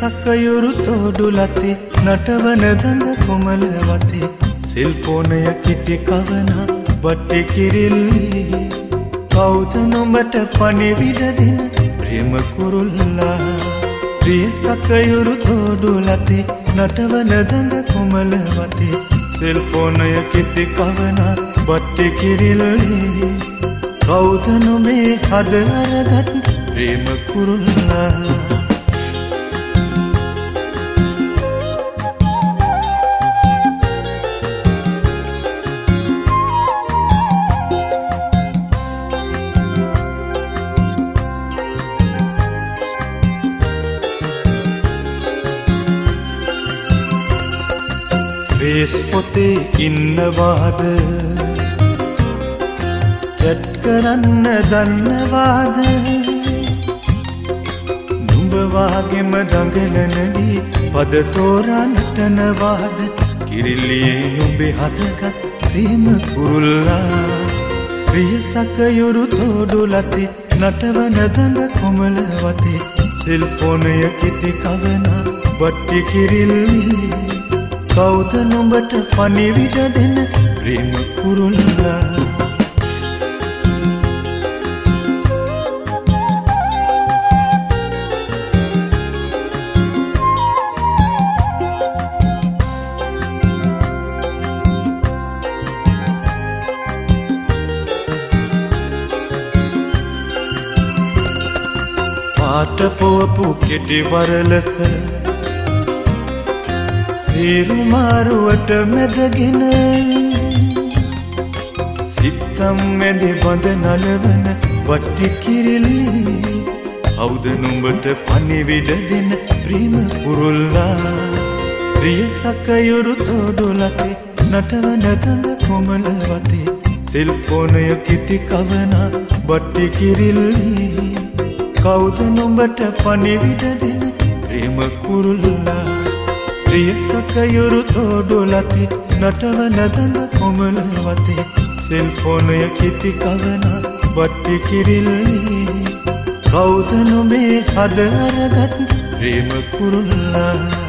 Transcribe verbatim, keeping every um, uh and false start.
සකයුරු තෝඩු ලතේ නටවන දඟ කොමල වතේ සෙල්ෆෝනය කිටි කවනා බට්ටි කිරිල්ලි කවුද නොඹට පණිවිඩ දෙන ප්‍රේම කුරුල්ලා ප්‍රිය සකයුරු තෝඩු ලතේ නටවන දඟ කොමල වතේ සෙල්ෆෝනය කිටි කවනා බට්ටි කිරිල්ලි කවුද නොමේ හද අරගත් ප්‍රේම කුරුල්ලා ෆේස් පොතේ ඉන්නවාද චැට් කරන්න දන්නවාද නුඹ වාගෙම දඟලනදී පද තෝරා නටනවාද කිරිල්ලියේ නුඹේ හදගත් ප්‍රේම කුරුල්ලා ප්‍රිය සකයුරු තෝඩු ලතේ නටවන දඟ කොමල වතේ සෙල්ෆෝනය කිති කවනා බට්ටි කිරිල්ලි කවුද නුඹට පණිවිඩ දෙන ප්‍රේම කුරුල්ලා පාට පොවපු කෙටි වරලස සීරු මාරුවට මැදගෙන සිත්තම් මැදි බඳ නලවන වට්ටි කිරිල්ලි කවුද නුඹට පණිවිඩ දෙන ප්‍රේම කුරුල්ලා ප්‍රිය සකයුරු තෝඩු ලතේ නටවන දඟ කොමල වතේ සෙල්ෆෝනය කිති කවනා බට්ටි කිරිල්ලි කවුද නුඹට පණිවිඩ දෙන ප්‍රේම කුරුල්ලා ප්‍රිය සකයුරු තෝඩු ලතේ නටවන දඟ කොමල වතේ සෙල්ෆෝනය කිති කවනා බට්ටි කිරිල්ලි කවුද නොමේ හද අරගත් ප්‍රේම කුරුල්ලා